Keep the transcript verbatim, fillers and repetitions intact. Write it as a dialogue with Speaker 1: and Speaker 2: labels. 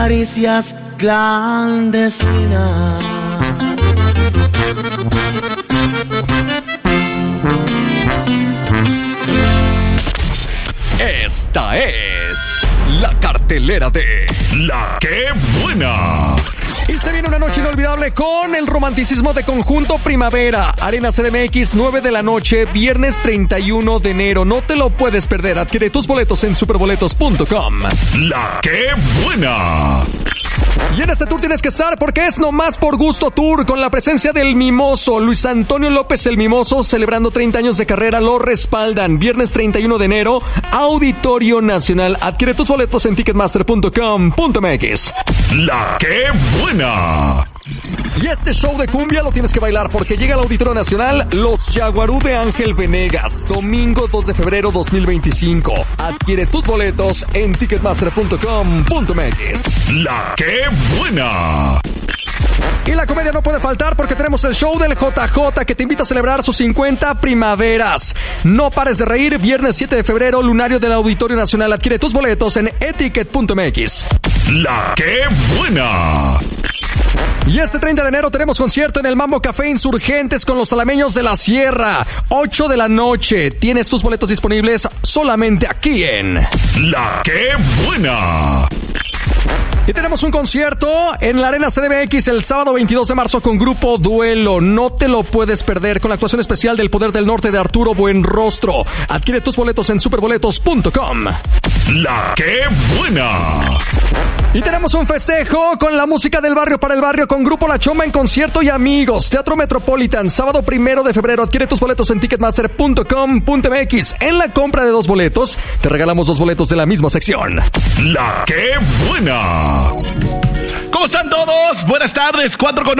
Speaker 1: Caricias clandestinas.
Speaker 2: Esta es la cartelera de La Qué Buena. Y se viene una noche inolvidable con el romanticismo de Conjunto Primavera. Arena C D M X, nueve de la noche, viernes treinta y uno de enero. No te lo puedes perder. Adquiere tus boletos en superboletos punto com. La Qué Buena. Y en este tour tienes que estar porque es Nomás por Gusto Tour, con la presencia del Mimoso. Luis Antonio López el Mimoso, celebrando treinta años de carrera, lo respaldan. Viernes treinta y uno de enero, Auditorio Nacional. Adquiere tus boletos en ticketmaster punto com punto m x. La Qué Buena. Y este show de cumbia lo tienes que bailar porque llega al Auditorio Nacional Los Yaguarú de Ángel Venegas, domingo dos de febrero dos mil veinticinco. Adquiere tus boletos en ticketmaster punto com punto m x. La Qué Buena. Y la comedia no puede faltar porque tenemos el show del J J que te invita a celebrar sus cincuenta primaveras. No pares de reír, viernes siete de febrero, lunario del Auditorio Nacional. Adquiere tus boletos en etiquet punto m x. La Qué Buena. Y este treinta de enero tenemos concierto en el Mambo Café Insurgentes con los Salameños de la Sierra. ocho de la noche. Tienes tus boletos disponibles solamente aquí en La Qué Buena. Y tenemos un concierto en la Arena C D M X el sábado veintidós de marzo con Grupo Duelo. No te lo puedes perder, con la actuación especial del Poder del Norte de Arturo Buenrostro. Adquiere tus boletos en superboletos punto com. La Qué Buena. Y tenemos un festejo con la música del barrio para el barrio con Grupo La Chomba en concierto y amigos. Teatro Metropolitan, sábado primero de febrero. Adquiere tus boletos en ticketmaster punto com punto m x. En la compra de dos boletos, te regalamos dos boletos de la misma sección. La Qué Buena.
Speaker 3: ¿Cómo están todos? Buenas tardes, cuatro con